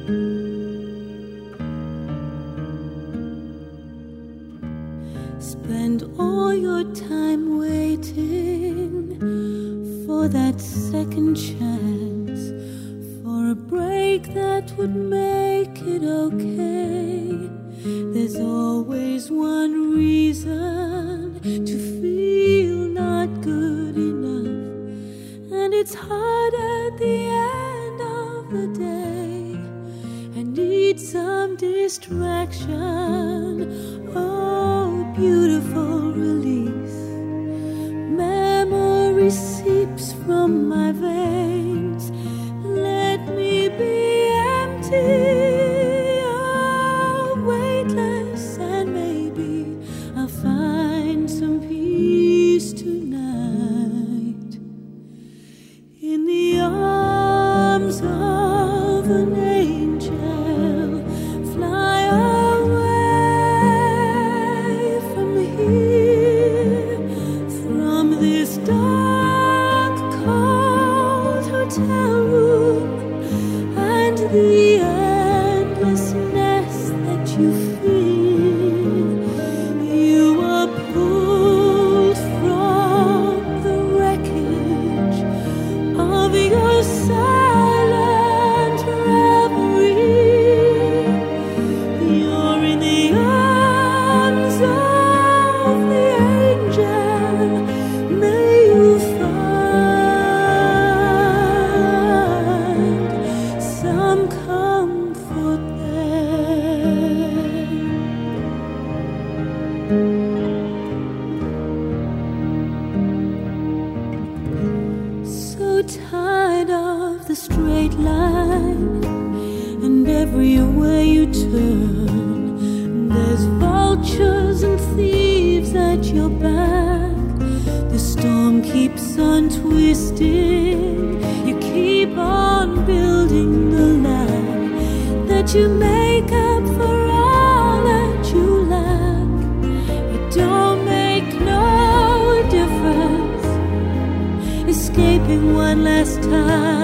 Spend all your time waiting for that second chance, for a break that would make it okay. There's always one reason to feel not good enough, and it's hard at the end of the day. I need some distraction, oh, beautiful release. Memory seeps from my veins. Let me be empty, oh, weightless, and maybe I'll find some peace tonight in the arms of an angel. Fly away from here, from this dark, cold hotel room, and the endlessness that you feel. You are pulled from the wreckage of your silent reverie. You're in the arms of the angel. May you find some comfort there. So tired of the straight line, and everywhere you turn, there's vultures and thieves at your back. The storm keeps on twisting. You keep on building the land that you make up for all that you lack. It don't make no difference escaping one last time.